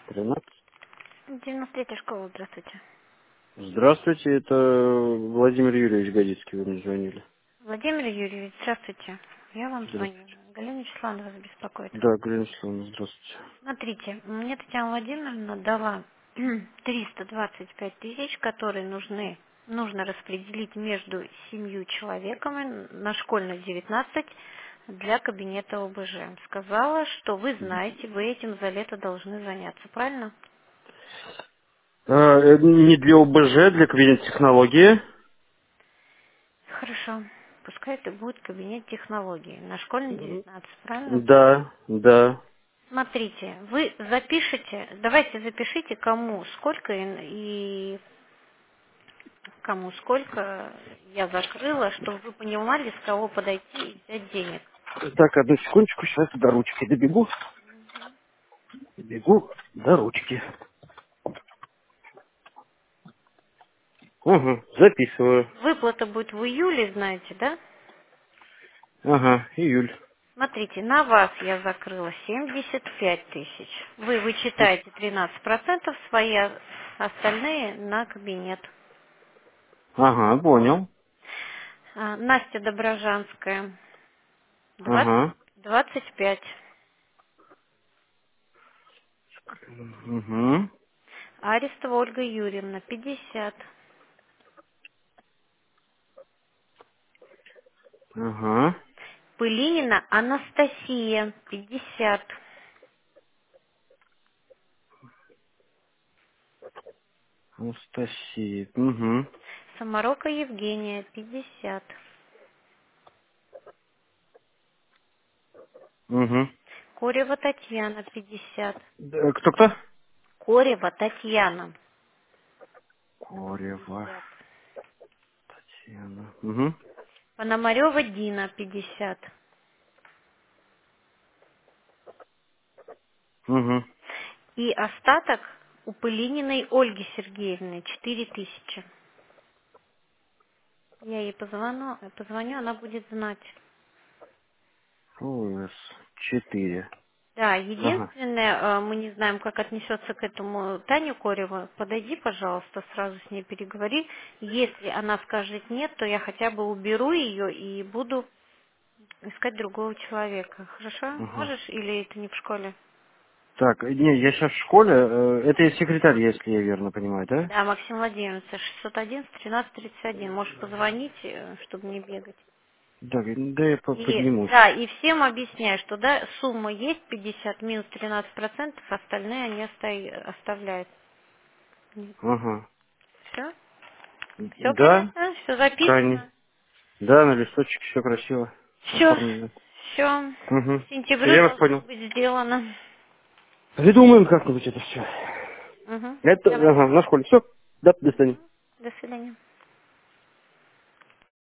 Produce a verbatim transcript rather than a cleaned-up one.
тринадцать. девяносто третья школа, здравствуйте. Здравствуйте, это Владимир Юрьевич Годицкий, вы мне звонили. Владимир Юрьевич, здравствуйте. Я вам звоню. Здравствуйте. Галина Вячеславовна вас беспокоит. Да, Галина Вячеславовна, здравствуйте. Смотрите, мне Татьяна Владимировна дала триста двадцать пять тысяч, которые нужны, нужно распределить между семью человеками на школьных девятнадцать для кабинета ОБЖ. Сказала, что вы знаете, вы этим за лето должны заняться, правильно? А, э, не для ОБЖ, для кабинета технологии. Хорошо. Пускай это будет кабинет технологий на школьной девятнадцать, правильно? Да, да. Смотрите, вы запишите, давайте запишите, кому сколько и, и кому сколько я закрыла, чтобы вы понимали, с кого подойти и взять денег. Так, одну секундочку, сейчас до ручки добегу. Добегу до ручки. Угу, записываю. Выплата будет в июле, знаете, да? Ага, июль. Смотрите, на вас я закрыла семьдесят пять тысяч. Вы вычитаете тринадцать процентов свои, а остальные на кабинет. Ага, понял. А, Настя Доброжанская, двадцать Ага. двадцать пять. Угу. Арестова Ольга Юрьевна, пятьдесят. Ага. Пылинина Анастасия, пятьдесят. Анастасия. Угу. Саморока Евгения, пятьдесят. Угу. Корева Татьяна, пятьдесят. Кто-кто? Корева Татьяна, Корева. пятьдесят. Татьяна. Угу. Пономарева Дина, пятьдесят. Угу. И остаток у Пылининой Ольги Сергеевны, четыре тысячи. Я ей позвоню, позвоню, она будет знать. ОС. Четыре. Да, Ага. единственное, э, мы не знаем, как отнесется к этому Таня Корева. Подойди, пожалуйста, сразу с ней переговори. Если она скажет нет, то я хотя бы уберу ее и буду искать другого человека. Хорошо? Ага. Можешь или это не в школе? Так, не, я сейчас в школе. э, Это я секретарь, если я верно понимаю, да? Да, Максим Владимирович, шестьсот одиннадцать тринадцать тридцать один. Можешь позвонить, э, чтобы не бегать. Да, да я по- И, поднимусь. да, и всем объясняю, что да, сумма есть пятьдесят минус тринадцать процентов, остальные они оста- оставляют. Ага. Все? Все Да, понятно? Все Кани. записано? Да, на листочке все красиво Все. оформлено. Все. Угу. К Все, сентябрю я вас должно понял. быть сделано. Придумаем как-нибудь это все. Угу. Это, Давайте. ага, на школе. Все. Да, до свидания. До свидания.